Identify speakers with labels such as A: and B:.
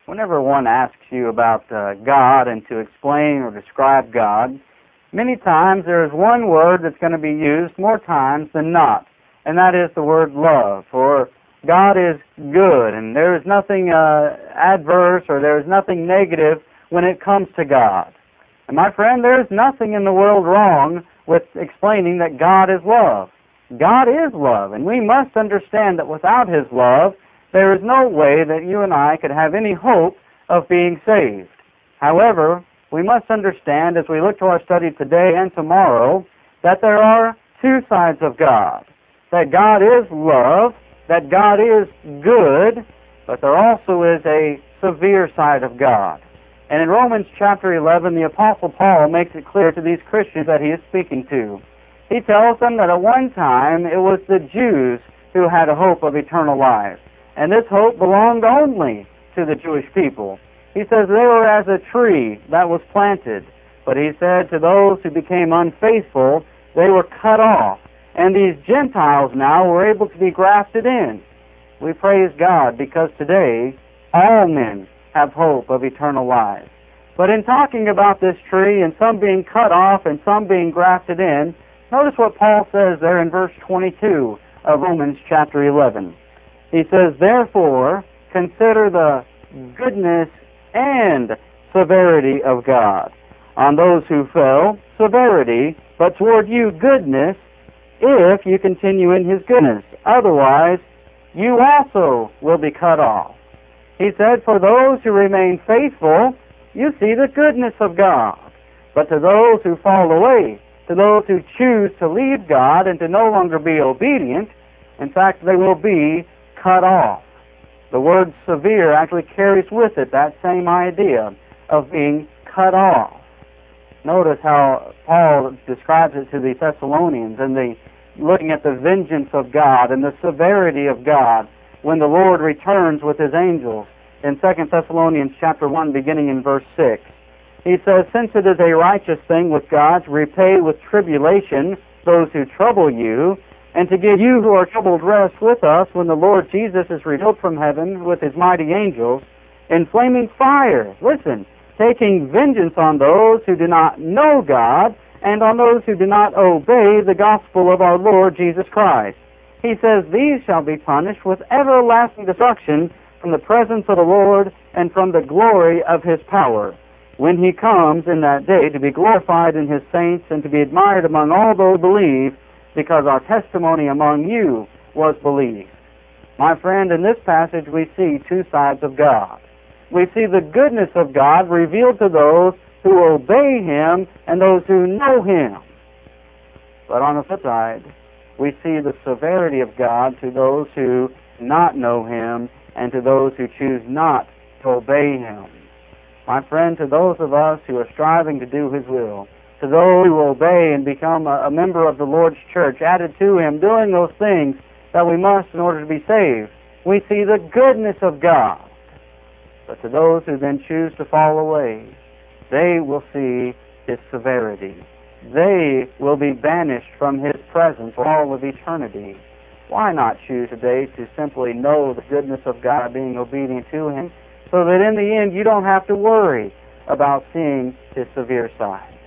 A: Whenever one asks you about God and to explain or describe God, many times there is one word that's going to be used more times than not, and that is the word love. For God is good, and there is nothing adverse or there is nothing negative when it comes to God. And my friend, there is nothing in the world wrong with explaining that God is love. God is love, and we must understand that without His love, there is no way that you and I could have any hope of being saved. However, we must understand as we look to our study today and tomorrow that there are two sides of God. That God is love, that God is good, but there also is a severe side of God. And in Romans chapter 11, the Apostle Paul makes it clear to these Christians that he is speaking to. He tells them that at one time it was the Jews who had a hope of eternal life. And this hope belonged only to the Jewish people. He says they were as a tree that was planted. But he said to those who became unfaithful, they were cut off. And these Gentiles now were able to be grafted in. We praise God because today all men have hope of eternal life. But in talking about this tree and some being cut off and some being grafted in, notice what Paul says there in verse 22 of Romans chapter 11. He says, therefore, consider the goodness and severity of God. On those who fell, severity, but toward you goodness, if you continue in His goodness. Otherwise, you also will be cut off. He said, for those who remain faithful, you see the goodness of God. But to those who fall away, to those who choose to leave God and to no longer be obedient, in fact, they will be cut off. The word severe actually carries with it that same idea of being cut off. Notice how Paul describes it to the Thessalonians and looking at the vengeance of God and the severity of God when the Lord returns with His angels. In 2 Thessalonians chapter 1, beginning in verse 6, he says, since it is a righteous thing with God to repay with tribulation those who trouble you, and to give you who are troubled rest with us when the Lord Jesus is revealed from heaven with His mighty angels in flaming fire. Listen, taking vengeance on those who do not know God and on those who do not obey the gospel of our Lord Jesus Christ. He says, these shall be punished with everlasting destruction from the presence of the Lord and from the glory of His power, when He comes in that day to be glorified in His saints and to be admired among all those who believe, because our testimony among you was believed. My friend, in this passage we see two sides of God. We see the goodness of God revealed to those who obey Him and those who know Him. But on the flip side, we see the severity of God to those who do not know Him and to those who choose not to obey Him. My friend, to those of us who are striving to do His will, to those who obey and become a member of the Lord's church, added to Him, doing those things that we must in order to be saved, we see the goodness of God. But to those who then choose to fall away, they will see His severity. They will be banished from His presence for all of eternity. Why not choose today to simply know the goodness of God, being obedient to Him, so that in the end you don't have to worry about seeing His severe side?